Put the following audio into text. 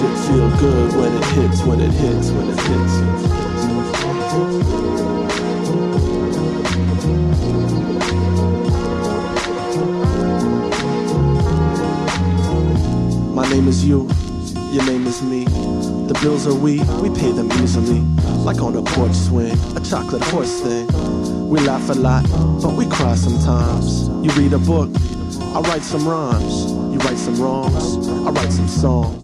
shit feel good when it hits, when it hits, when it hits. My name is you, your name is me. The bills are we pay them easily. Like on a porch swing, a chocolate horse thing. We laugh a lot, but we cry sometimes. You read a book, I write some rhymes. You write some wrongs, I write some songs.